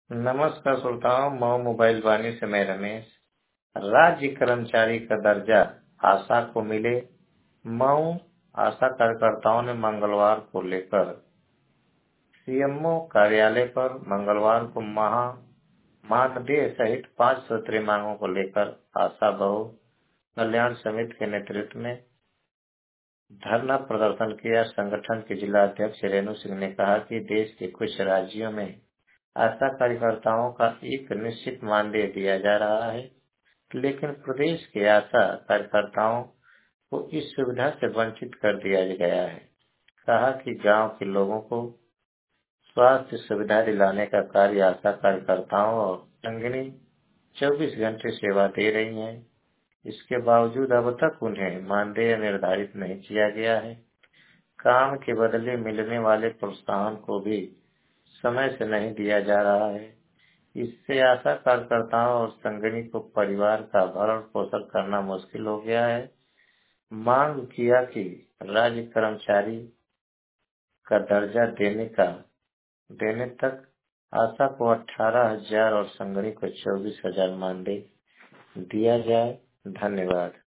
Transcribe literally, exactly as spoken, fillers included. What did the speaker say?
नमस्कार श्रोताओं, मऊ मोबाइल वाणी से मैं रमेश। राज्य कर्मचारी का दर्जा आशा को मिले। मऊ आशा कार्यकर्ताओं ने मंगलवार को लेकर सीएमओ कार्यालय पर मंगलवार को महा मानदेय सहित पांच सूत्रीय मांगों को लेकर आशा बहु कल्याण समिति के नेतृत्व में धरना प्रदर्शन किया। संगठन के जिला अध्यक्ष रेणु सिंह ने कहा कि देश के कुछ राज्यों में आशा कार्यकर्ताओं का एक निश्चित मानदेय दिया जा रहा है, लेकिन प्रदेश के आशा कार्यकर्ताओं को इस सुविधा से वंचित कर दिया गया है। कहा कि गांव के लोगों को स्वास्थ्य सुविधा दिलाने का कार्य आशा कार्यकर्ताओं और संगिनी चौबीस घंटे सेवा दे रही हैं। इसके बावजूद अब तक उन्हें मानदेय निर्धारित नहीं किया गया है। काम के बदले मिलने वाले प्रोत्साहन को भी समय से नहीं दिया जा रहा है। इससे आशा कार्यकर्ताओं और संगिनी को परिवार का भरण पोषण करना मुश्किल हो गया है। मांग किया कि राज्य कर्मचारी का दर्जा देने का देने तक आशा को अठारह हजार और संगिनी को चौबीस हजार मानदेय दिया जाए। धन्यवाद।